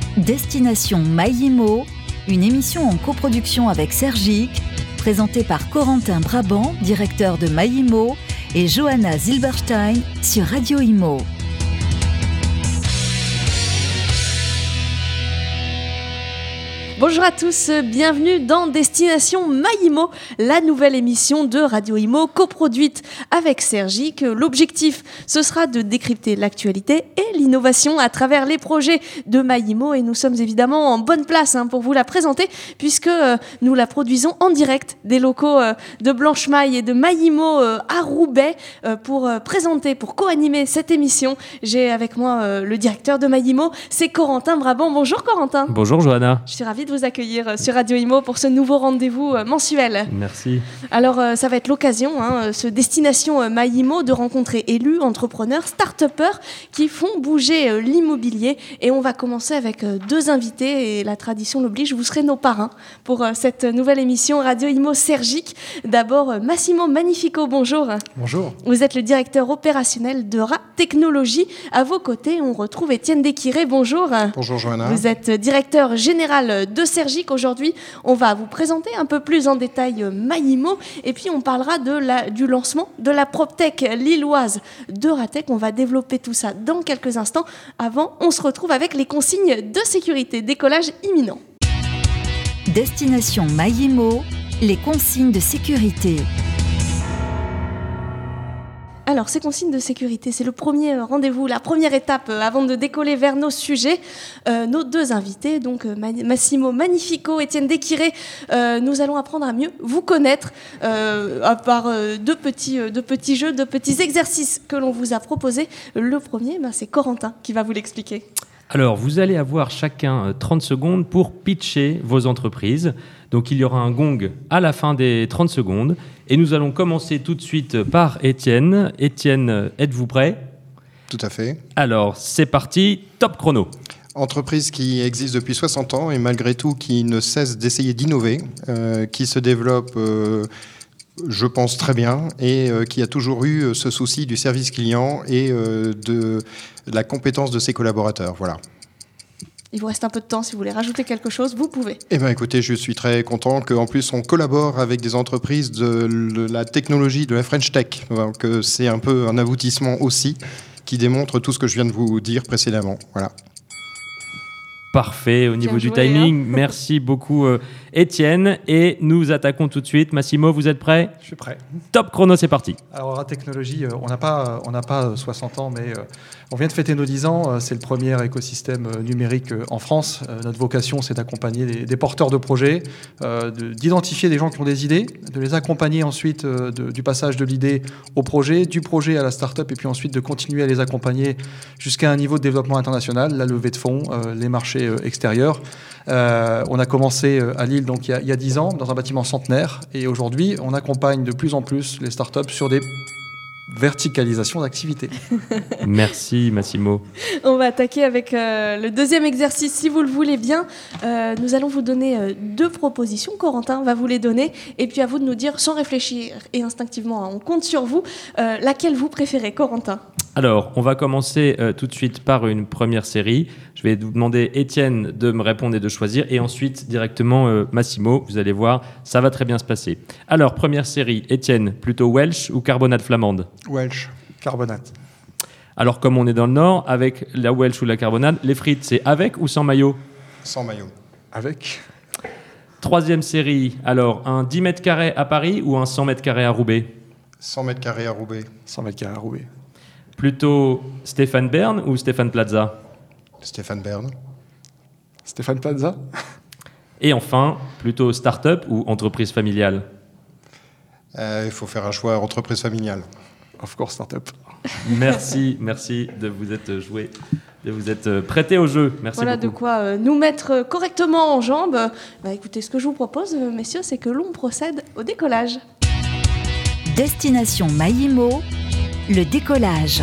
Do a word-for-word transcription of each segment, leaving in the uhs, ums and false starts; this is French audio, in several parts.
Destination Maïmo, une émission en coproduction avec Sergic, présentée par Corentin Brabant, directeur de Maïmo, et Johanna Zilberstein sur Radio Imo. Bonjour à tous, bienvenue dans Destination Maïmo, la nouvelle émission de Radio Imo coproduite avec Sergic. L'objectif, ce sera de décrypter l'actualité et l'innovation à travers les projets de Maïmo et nous sommes évidemment en bonne place hein, pour vous la présenter puisque euh, nous la produisons en direct des locaux euh, de Blanchemaille et de Maïmo euh, à Roubaix euh, pour euh, présenter, pour co-animer cette émission. J'ai avec moi euh, le directeur de Maïmo, c'est Corentin Brabant. Bonjour Corentin. Bonjour Johanna. Je suis ravie de vous accueillir sur Radio Imo pour ce nouveau rendez-vous mensuel. Merci. Alors, ça va être l'occasion, hein, ce Destination Maïmo, de rencontrer élus, entrepreneurs, start-upers qui font bouger l'immobilier. Et on va commencer avec deux invités et la tradition l'oblige, vous serez nos parrains pour cette nouvelle émission Radio Imo Sergic. D'abord, Massimo Magnifico, bonjour. Bonjour. Vous êtes le directeur opérationnel de R A Technologies. À vos côtés, on retrouve Étienne Desquiré, bonjour. Bonjour Johanna. Vous êtes directeur général de Sergic. Aujourd'hui, on va vous présenter un peu plus en détail Maïmo et puis on parlera de la, du lancement de la PropTech lilloise d'Euratech. On va développer tout ça dans quelques instants. Avant, on se retrouve avec les consignes de sécurité. Décollage imminent. Destination Maïmo, les consignes de sécurité. Alors, ces consignes de sécurité, c'est le premier rendez-vous, la première étape euh, avant de décoller vers nos sujets. Euh, nos deux invités, donc euh, Massimo Magnifico, Étienne Desquiré, euh, nous allons apprendre à mieux vous connaître euh, à part euh, deux, petits, euh, deux petits jeux, deux petits exercices que l'on vous a proposés. Le premier, ben, c'est Corentin qui va vous l'expliquer. Alors, vous allez avoir chacun trente secondes pour pitcher vos entreprises. Donc, il y aura un gong à la fin des trente secondes. Et nous allons commencer tout de suite par Étienne. Étienne, êtes-vous prêt ? Tout à fait. Alors, c'est parti, top chrono. Entreprise qui existe depuis soixante ans et malgré tout qui ne cesse d'essayer d'innover, euh, qui se développe, euh, je pense, très bien et euh, qui a toujours eu ce souci du service client et euh, de, de la compétence de ses collaborateurs. Voilà. Il vous reste un peu de temps, si vous voulez rajouter quelque chose, vous pouvez. Eh bien, écoutez, je suis très content qu'en plus, on collabore avec des entreprises de la technologie, de la French Tech. Donc, c'est un peu un aboutissement aussi qui démontre tout ce que je viens de vous dire précédemment. Voilà. Parfait, au niveau Bien du joué, timing. hein. Merci beaucoup, euh, Étienne. Et nous attaquons tout de suite. Massimo, vous êtes prêt ? Je suis prêt. Top chrono, c'est parti. Alors, R A Technologies, euh, on n'a pas, on n'a pas soixante ans, mais euh, on vient de fêter nos dix ans. Euh, c'est le premier écosystème euh, numérique euh, en France. Euh, notre vocation, c'est d'accompagner des, des porteurs de projets, euh, de, d'identifier des gens qui ont des idées, de les accompagner ensuite euh, de, du passage de l'idée au projet, du projet à la start-up, et puis ensuite de continuer à les accompagner jusqu'à un niveau de développement international, la levée de fonds, euh, les marchés euh, extérieurs. Euh, on a commencé à Lille donc, il y a dix ans dans un bâtiment centenaire et aujourd'hui on accompagne de plus en plus les startups sur des verticalisations d'activités. Merci Massimo. On va attaquer avec euh, le deuxième exercice, si vous le voulez bien. Euh, nous allons vous donner euh, deux propositions. Corentin va vous les donner. Et puis à vous de nous dire, sans réfléchir et instinctivement, hein, on compte sur vous, euh, laquelle vous préférez, Corentin ? Alors, on va commencer euh, tout de suite par une première série. Je vais vous demander, Étienne, de me répondre et de choisir. Et ensuite, directement, euh, Massimo, vous allez voir, ça va très bien se passer. Alors, première série, Étienne, plutôt Welsh ou carbonate flamande ? Welsh. Carbonate. Alors, comme on est dans le Nord, avec la Welsh ou la carbonate, les frites, c'est avec ou sans maillot ? Sans maillot. Avec. Troisième série, alors, un dix mètres carrés à Paris ou un cent mètres carrés à Roubaix ? cent mètres carrés à Roubaix. cent mètres carrés à Roubaix. Plutôt Stéphane Bern ou Stéphane Plaza ? Stéphane Bern. Stéphane Plaza. Et enfin, plutôt start-up ou entreprise familiale ? Euh, il faut faire un choix entreprise familiale. Of course, startup. Merci, merci de vous être joué, de vous être prêté au jeu. Merci voilà beaucoup. de quoi euh, nous mettre correctement en jambes. Bah, écoutez, ce que je vous propose, euh, messieurs, c'est que l'on procède au décollage. Destination Maïmo, le décollage.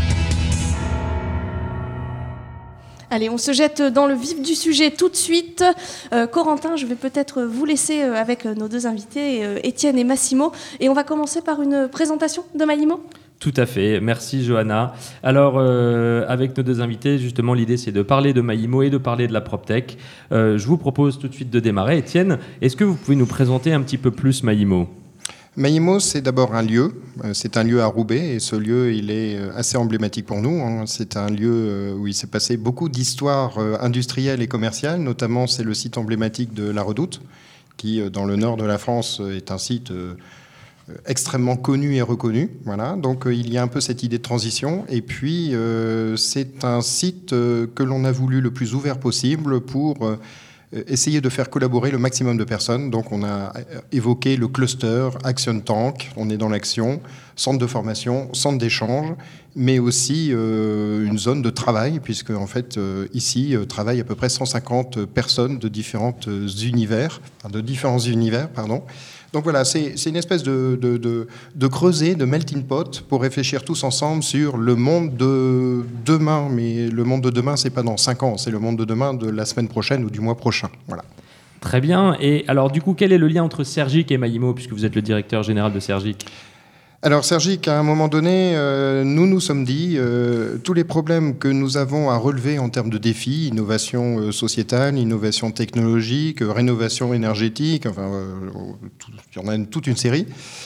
Allez, on se jette dans le vif du sujet tout de suite. Euh, Corentin, je vais peut-être vous laisser euh, avec nos deux invités, euh, Étienne et Massimo. Et on va commencer par une présentation de Maïmo. Tout à fait, merci Johanna. Alors, euh, avec nos deux invités, justement, l'idée c'est de parler de Maïmo et de parler de la PropTech. Euh, je vous propose tout de suite de démarrer. Étienne, est-ce que vous pouvez nous présenter un petit peu plus Maïmo ? Maïmo, c'est d'abord un lieu. C'est un lieu à Roubaix et ce lieu, il est assez emblématique pour nous. C'est un lieu où il s'est passé beaucoup d'histoires industrielles et commerciales. Notamment, c'est le site emblématique de La Redoute, qui, dans le nord de la France, est un site extrêmement connu et reconnu. Voilà. Donc euh, il y a un peu cette idée de transition. Et puis euh, c'est un site euh, que l'on a voulu le plus ouvert possible pour euh, essayer de faire collaborer le maximum de personnes. Donc on a évoqué le cluster, Action Tank, on est dans l'action, centre de formation, centre d'échange, mais aussi euh, une zone de travail, puisque en fait euh, ici euh, travaillent à peu près cent cinquante personnes de différents univers, enfin, de différents univers, pardon. Donc voilà, c'est, c'est une espèce de, de, de, de creuset, de melting pot pour réfléchir tous ensemble sur le monde de demain. Mais le monde de demain, c'est pas dans cinq ans, c'est le monde de demain de la semaine prochaine ou du mois prochain. Voilà. Très bien. Et alors du coup, quel est le lien entre Sergic et Maïmo, puisque vous êtes le directeur général de Sergic ? Alors Sergic, à un moment donné, euh, nous nous sommes dit, euh, tous les problèmes que nous avons à relever en termes de défis, innovation euh, sociétale, innovation technologique, euh, rénovation énergétique, enfin, euh, tout, il y en a une, toute une série.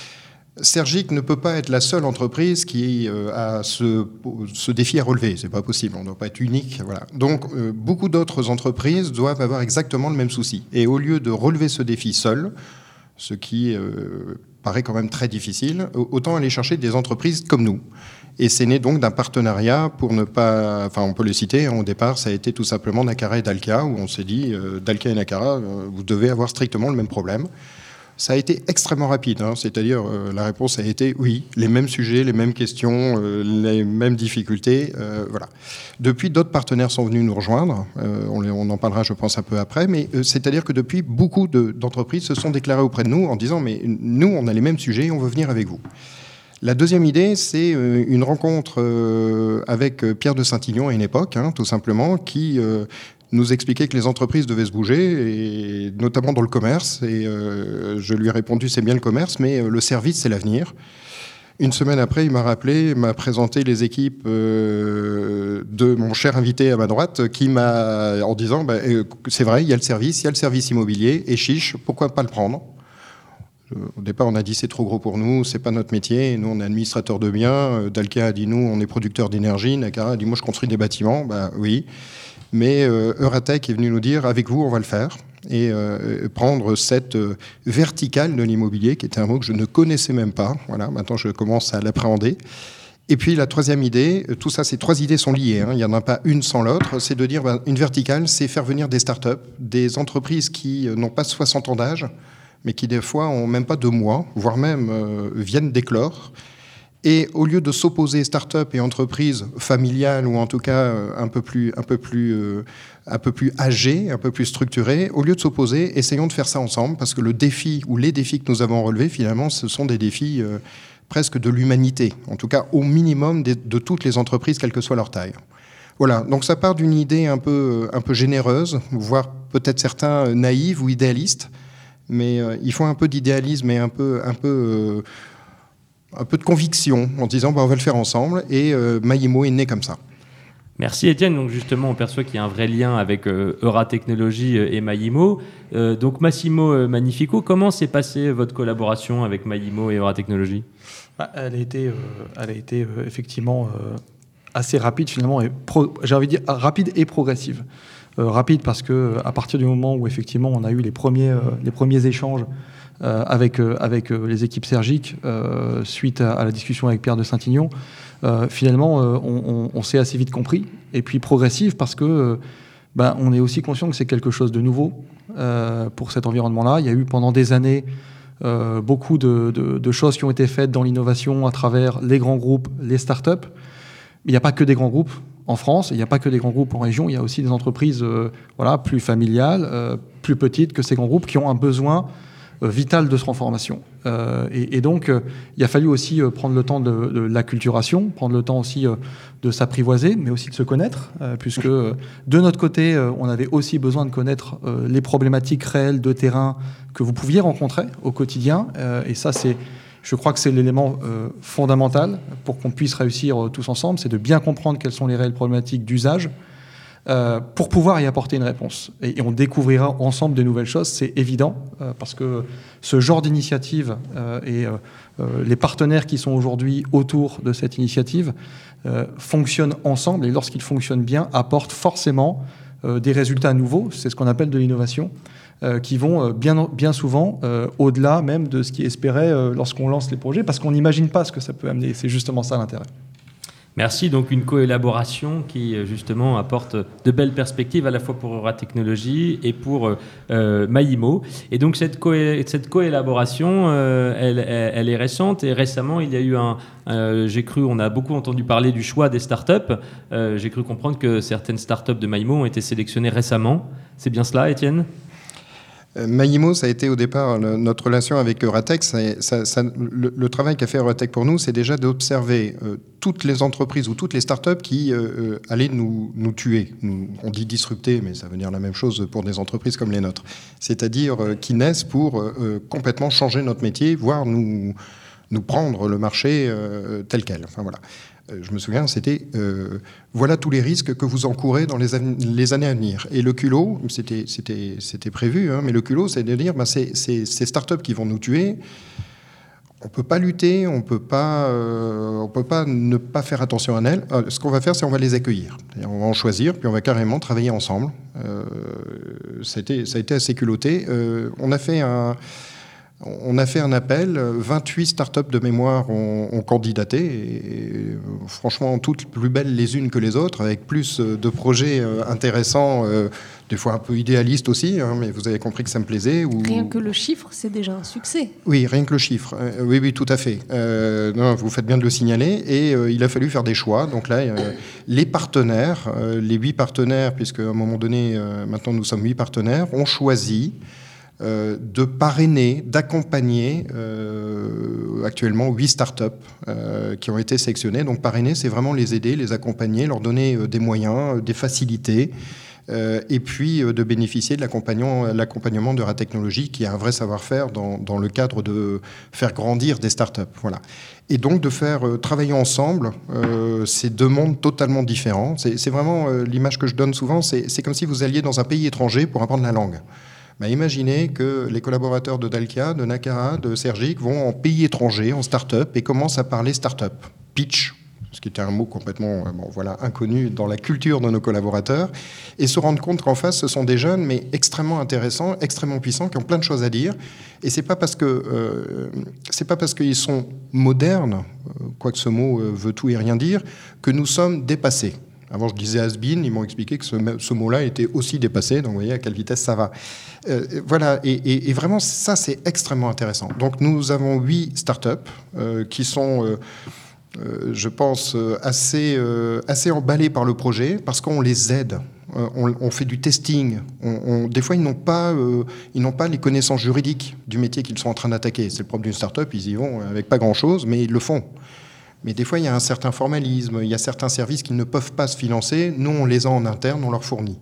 Sergic ne peut pas être la seule entreprise qui euh, a ce, ce défi à relever. C'est pas possible, on ne doit pas être unique. Voilà. Donc euh, beaucoup d'autres entreprises doivent avoir exactement le même souci. Et au lieu de relever ce défi seul, ce qui euh, paraît quand même très difficile, autant aller chercher des entreprises comme nous. Et c'est né donc d'un partenariat pour ne pas... Enfin, on peut les citer, hein, au départ, ça a été tout simplement Nacara et Dalkia, où on s'est dit, euh, Dalkia et Nacara, euh, vous devez avoir strictement le même problème. Ça a été extrêmement rapide, hein, c'est-à-dire euh, la réponse a été oui, les mêmes sujets, les mêmes questions, euh, les mêmes difficultés, euh, voilà. Depuis, d'autres partenaires sont venus nous rejoindre, euh, on, les, on en parlera je pense un peu après, mais euh, c'est-à-dire que depuis, beaucoup de, d'entreprises se sont déclarées auprès de nous en disant mais nous on a les mêmes sujets, on veut venir avec vous. La deuxième idée, c'est euh, une rencontre euh, avec Pierre de Saint-Ignon à une époque, hein, tout simplement, qui... Euh, nous expliquait que les entreprises devaient se bouger, et notamment dans le commerce. Et euh, je lui ai répondu, c'est bien le commerce, mais le service, c'est l'avenir. Une semaine après, il m'a rappelé, m'a présenté les équipes euh, de mon cher invité à ma droite, qui m'a, en disant, bah, c'est vrai, il y a le service, il y a le service immobilier, et chiche, pourquoi pas le prendre ? Au départ, on a dit c'est trop gros pour nous, c'est pas notre métier. Nous, on est administrateur de biens. Dalkia a dit nous, on est producteur d'énergie. Nacara a dit moi, je construis des bâtiments. Bah oui. Mais euh, Euratech est venu nous dire, avec vous, on va le faire, et euh, prendre cette euh, verticale de l'immobilier, qui était un mot que je ne connaissais même pas. Voilà, maintenant, je commence à l'appréhender. Et puis, la troisième idée, tout ça, ces trois idées sont liées, hein, il n'y en a pas une sans l'autre, c'est de dire, ben, une verticale, c'est faire venir des startups, des entreprises qui n'ont pas soixante ans d'âge, mais qui, des fois, n'ont même pas deux mois, voire même euh, viennent d'éclore. Et au lieu de s'opposer start-up et entreprises familiales, ou en tout cas un peu plus, un peu plus, euh, un peu plus âgées, un peu plus structurées, au lieu de s'opposer, essayons de faire ça ensemble, parce que le défi, ou les défis que nous avons relevés, finalement, ce sont des défis euh, presque de l'humanité, en tout cas au minimum de, de toutes les entreprises, quelle que soit leur taille. Voilà, donc ça part d'une idée un peu, un peu généreuse, voire peut-être certains naïves ou idéalistes, mais euh, il faut un peu d'idéalisme et un peu... Un peu euh, un peu de conviction en disant bah, on va le faire ensemble, et euh, Maïmo est né comme ça. Merci Étienne. Donc justement, on perçoit qu'il y a un vrai lien avec euh, Euratechnologies et Maïmo. Euh, donc Massimo euh, Magnifico, comment s'est passée votre collaboration avec Maïmo et Euratechnologies ? bah, Elle a été, euh, elle a été euh, effectivement euh, assez rapide finalement, et pro- j'ai envie de dire rapide et progressive. Euh, rapide parce que à partir du moment où effectivement on a eu les premiers, euh, les premiers échanges Euh, avec, euh, avec euh, les équipes Sergic, euh, suite à, à la discussion avec Pierre de Saint-Ignon, euh, finalement, euh, on, on, on s'est assez vite compris. Et puis progressive parce que euh, ben, on est aussi conscient que c'est quelque chose de nouveau euh, pour cet environnement-là. Il y a eu pendant des années euh, beaucoup de, de, de choses qui ont été faites dans l'innovation à travers les grands groupes, les startups. Mais il n'y a pas que des grands groupes en France, il n'y a pas que des grands groupes en région, il y a aussi des entreprises euh, voilà, plus familiales, euh, plus petites que ces grands groupes qui ont un besoin vital de transformation. Euh, et, et donc, euh, il a fallu aussi euh, prendre le temps de, de l'acculturation, prendre le temps aussi euh, de s'apprivoiser, mais aussi de se connaître, euh, puisque euh, de notre côté, euh, on avait aussi besoin de connaître euh, les problématiques réelles de terrain que vous pouviez rencontrer au quotidien. Euh, et ça, c'est Je crois que c'est l'élément euh, fondamental pour qu'on puisse réussir euh, tous ensemble, c'est de bien comprendre quelles sont les réelles problématiques d'usage euh, pour pouvoir y apporter une réponse. Et, et on découvrira ensemble de nouvelles choses, c'est évident, euh, parce que ce genre d'initiative euh, et euh, euh, les partenaires qui sont aujourd'hui autour de cette initiative euh, fonctionnent ensemble et lorsqu'ils fonctionnent bien, apportent forcément euh, des résultats nouveaux, c'est ce qu'on appelle de l'innovation. Euh, qui vont euh, bien, bien souvent euh, au-delà même de ce qui est espéré euh, lorsqu'on lance les projets, parce qu'on n'imagine pas ce que ça peut amener. C'est justement ça l'intérêt. Merci, donc une coélaboration qui justement apporte de belles perspectives à la fois pour Euratechnologies et pour euh, Maïmo. Et donc cette, co- cette coélaboration, euh, elle, elle, elle est récente et récemment il y a eu un, euh, j'ai cru, on a beaucoup entendu parler du choix des startups. Euh, j'ai cru comprendre que certaines startups de Maïmo ont été sélectionnées récemment. C'est bien cela, Étienne ? Maïmo, ça a été au départ le, notre relation avec Euratech. Ça, ça, ça, le, le travail qu'a fait Euratech pour nous, c'est déjà d'observer euh, toutes les entreprises ou toutes les startups qui euh, allaient nous, nous tuer. Nous, on dit disrupter, mais ça veut dire la même chose pour des entreprises comme les nôtres. C'est-à-dire euh, qui naissent pour euh, complètement changer notre métier, voire nous, nous prendre le marché euh, tel quel. Enfin, voilà. Je me souviens, c'était euh, voilà tous les risques que vous encourez dans les, les années à venir. Et le culot, c'était, c'était, c'était prévu, hein, mais le culot, c'est de dire ben, c'est, c'est ces startups qui vont nous tuer. On ne peut pas lutter, on peut pas, euh, on peut pas ne pas faire attention à elles. Ce qu'on va faire, c'est on va les accueillir. C'est-à-dire, on va en choisir, puis on va carrément travailler ensemble. Euh, ça, a été, ça a été assez culotté. Euh, on a fait un... On a fait un appel, vingt-huit startups de mémoire ont, ont candidaté, et, et, franchement toutes plus belles les unes que les autres, avec plus de projets intéressants, euh, des fois un peu idéalistes aussi, hein, mais vous avez compris que ça me plaisait. Ou... Rien que le chiffre, c'est déjà un succès. Oui, rien que le chiffre, euh, oui, oui, tout à fait. Euh, non, vous faites bien de le signaler, et euh, il a fallu faire des choix. Donc là, euh, les partenaires, euh, les huit partenaires, puisque à un moment donné, euh, maintenant nous sommes huit partenaires, ont choisi Euh, de parrainer, d'accompagner euh, actuellement huit startups euh, qui ont été sélectionnées. Donc parrainer, c'est vraiment les aider, les accompagner, leur donner euh, des moyens, euh, des facilités, euh, et puis euh, de bénéficier de l'accompagnement, l'accompagnement de Euratechnologies, qui a un vrai savoir-faire dans, dans le cadre de faire grandir des startups. Voilà. Et donc de faire euh, travailler ensemble euh, ces deux mondes totalement différents. C'est, c'est vraiment euh, l'image que je donne souvent, c'est, c'est comme si vous alliez dans un pays étranger pour apprendre la langue. Bah, imaginez que les collaborateurs de Dalkia, de Nakara, de Sergic vont en pays étranger, en start-up, et commencent à parler start-up. Pitch, ce qui était un mot complètement bon, voilà, inconnu dans la culture de nos collaborateurs, et se rendre compte qu'en face, ce sont des jeunes, mais extrêmement intéressants, extrêmement puissants, qui ont plein de choses à dire. Et c'est pas parce que euh, c'est pas parce qu'ils sont modernes, quoique ce mot euh, veut tout et rien dire, que nous sommes dépassés. Avant, je disais has-been, ils m'ont expliqué que ce, ce mot-là était aussi dépassé, donc vous voyez à quelle vitesse ça va. Euh, voilà, et, et, et vraiment, ça, c'est extrêmement intéressant. Donc, nous avons huit startups euh, qui sont, euh, euh, je pense, assez, euh, assez emballées par le projet, parce qu'on les aide. Euh, on, on fait du testing. On, on, des fois, ils n'ont pas, euh, ils n'ont pas les connaissances juridiques du métier qu'ils sont en train d'attaquer. C'est le propre d'une startup, ils y vont avec pas grand-chose, mais ils le font. Mais des fois, il y a un certain formalisme, il y a certains services qui ne peuvent pas se financer. Nous, on les a en interne, on leur fournit.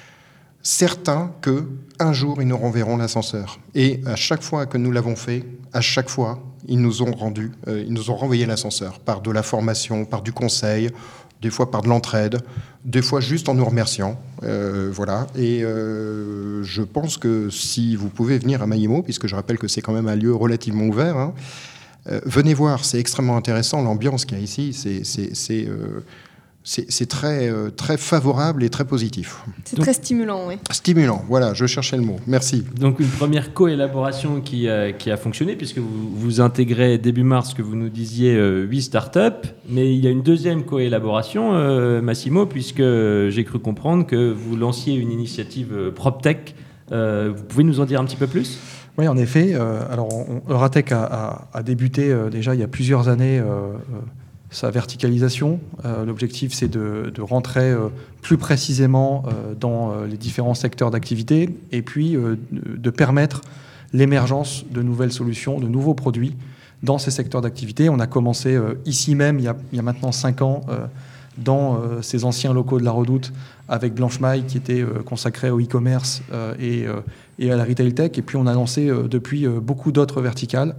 Certains qu'un jour, ils nous renverront l'ascenseur. Et à chaque fois que nous l'avons fait, à chaque fois, ils nous ont rendu, euh, ils nous ont renvoyé l'ascenseur par de la formation, par du conseil, des fois par de l'entraide, des fois juste en nous remerciant. Euh, voilà. Et euh, je pense que si vous pouvez venir à Maïmo, puisque je rappelle que c'est quand même un lieu relativement ouvert, hein, Euh, venez voir, c'est extrêmement intéressant, l'ambiance qu'il y a ici, c'est, c'est, c'est, euh, c'est, c'est très, euh, très favorable et très positif. C'est Donc, très stimulant, oui. Stimulant, voilà, je cherchais le mot, merci. Donc une première coélaboration qui, euh, qui a fonctionné, puisque vous, vous intégrez début mars, que vous nous disiez, euh, huit startups, mais il y a une deuxième coélaboration, euh, Massimo, puisque j'ai cru comprendre que vous lanciez une initiative euh, PropTech. Euh, vous pouvez nous en dire un petit peu plus ? Oui, en effet. Euh, alors, on, Euratech a, a, a débuté euh, déjà il y a plusieurs années euh, euh, sa verticalisation. Euh, l'objectif, c'est de, de rentrer euh, plus précisément euh, dans euh, les différents secteurs d'activité et puis euh, de, de permettre l'émergence de nouvelles solutions, de nouveaux produits dans ces secteurs d'activité. On a commencé euh, ici même, il y, a, il y a maintenant cinq ans, euh, dans euh, ces anciens locaux de la Redoute, avec Blanche-Maille, qui était euh, consacré au e-commerce euh, et, euh, et à la retail tech. Et puis on a lancé euh, depuis euh, beaucoup d'autres verticales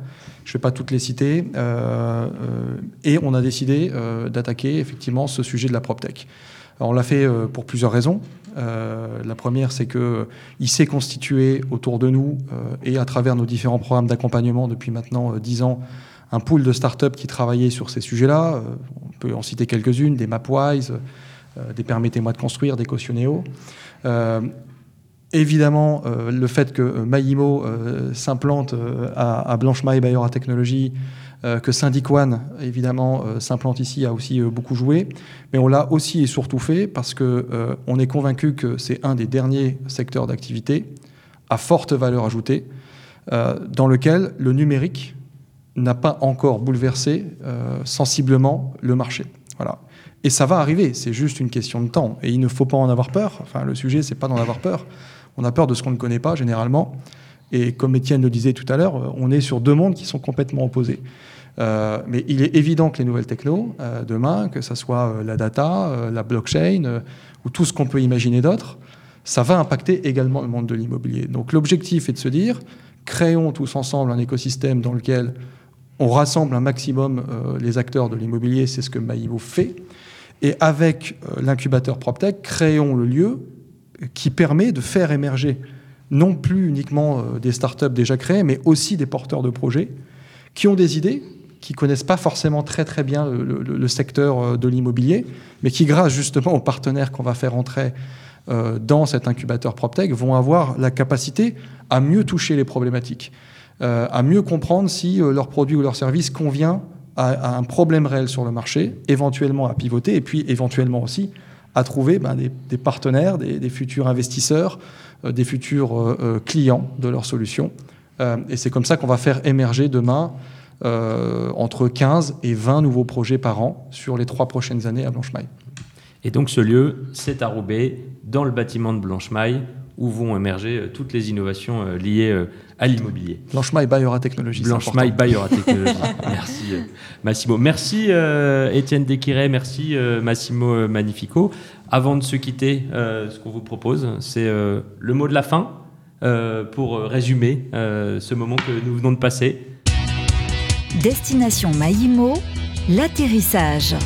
Je ne vais pas toutes les citer. Euh, euh, et on a décidé euh, d'attaquer effectivement ce sujet de la PropTech. Alors, on l'a fait euh, pour plusieurs raisons. Euh, la première, c'est qu'il s'est constitué autour de nous euh, et à travers nos différents programmes d'accompagnement depuis maintenant euh, dix ans, un pool de startups qui travaillaient sur ces sujets-là. Euh, on peut en citer quelques-unes, des Mapwise, euh, des Permettez-moi de construire, des Cautioneo. Euh, évidemment, euh, le fait que Maïmo euh, s'implante euh, à, à Blanchemaille Bayora Technologies, euh, que Syndic One, évidemment, euh, s'implante ici, a aussi euh, beaucoup joué. Mais on l'a aussi et surtout fait parce qu'on euh, est convaincu que c'est un des derniers secteurs d'activité à forte valeur ajoutée, euh, dans lequel le numérique n'a pas encore bouleversé euh, sensiblement le marché. Voilà. Et ça va arriver, c'est juste une question de temps. Et il ne faut pas en avoir peur. Enfin, le sujet, c'est pas d'en avoir peur. On a peur de ce qu'on ne connaît pas, généralement. Et comme Étienne le disait tout à l'heure, on est sur deux mondes qui sont complètement opposés. Euh, mais il est évident que les nouvelles technos, euh, demain, que ce soit euh, la data, euh, la blockchain, euh, ou tout ce qu'on peut imaginer d'autre, ça va impacter également le monde de l'immobilier. Donc l'objectif est de se dire, créons tous ensemble un écosystème dans lequel on rassemble un maximum euh, les acteurs de l'immobilier, c'est ce que Maïmo fait. Et avec euh, l'incubateur PropTech, créons le lieu qui permet de faire émerger non plus uniquement euh, des startups déjà créées, mais aussi des porteurs de projets qui ont des idées, qui ne connaissent pas forcément très très bien le, le, le secteur euh, de l'immobilier, mais qui, grâce justement aux partenaires qu'on va faire entrer euh, dans cet incubateur PropTech, vont avoir la capacité à mieux toucher les problématiques, euh, à mieux comprendre si euh, leur produit ou leur service convient à, à un problème réel sur le marché, éventuellement à pivoter, et puis éventuellement aussi à trouver ben, des, des partenaires, des, des futurs investisseurs, euh, des futurs euh, clients de leurs solutions. Euh, et c'est comme ça qu'on va faire émerger demain euh, entre quinze et vingt nouveaux projets par an sur les trois prochaines années à Blanchemaille. Et donc ce lieu, c'est à Roubaix, dans le bâtiment de Blanchemaille, où vont émerger euh, toutes les innovations euh, liées euh, à l'immobilier. Blanchemaille Bayora Technologies. Blanchemaille Bayora Technologies. Merci euh, Massimo. Merci euh, Étienne Desquiret, merci euh, Massimo Magnifico. Avant de se quitter, euh, ce qu'on vous propose, c'est euh, le mot de la fin euh, pour résumer euh, ce moment que nous venons de passer. Destination Maïmo, l'atterrissage.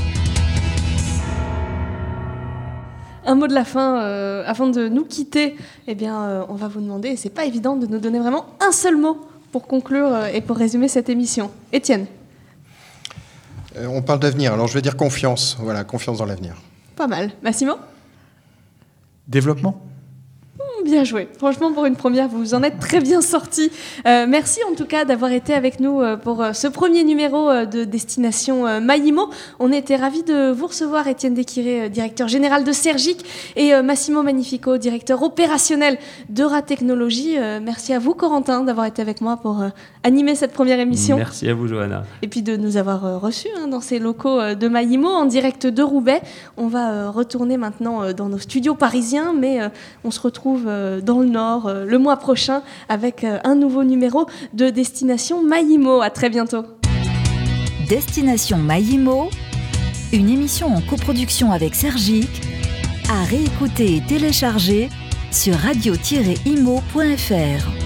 Un mot de la fin, euh, avant de nous quitter, eh bien, euh, on va vous demander, et c'est pas évident, de nous donner vraiment un seul mot pour conclure euh, et pour résumer cette émission. Étienne. Euh, on parle d'avenir, alors je vais dire confiance. Voilà, confiance dans l'avenir. Pas mal. Massimo ? Développement. Bien joué. Franchement, pour une première, vous en êtes très bien sortis. Euh, merci en tout cas d'avoir été avec nous euh, pour euh, ce premier numéro euh, de Destination euh, Maïmo. On était ravis de vous recevoir, Étienne Desquiret, euh, directeur général de Sergic, et euh, Massimo Magnifico, directeur opérationnel d'Eura Technologies. Euh, merci à vous, Corentin, d'avoir été avec moi pour euh, animer cette première émission. Merci à vous, Johanna. Et puis de nous avoir euh, reçus hein, dans ces locaux euh, de Maïmo, en direct de Roubaix. On va euh, retourner maintenant euh, dans nos studios parisiens, mais euh, on se retrouve dans le Nord euh, le mois prochain avec euh, un nouveau numéro de Destination Maïmo. À très bientôt. Destination Maïmo, une émission en coproduction avec Sergic, à réécouter et télécharger sur radio tiret imo point f r.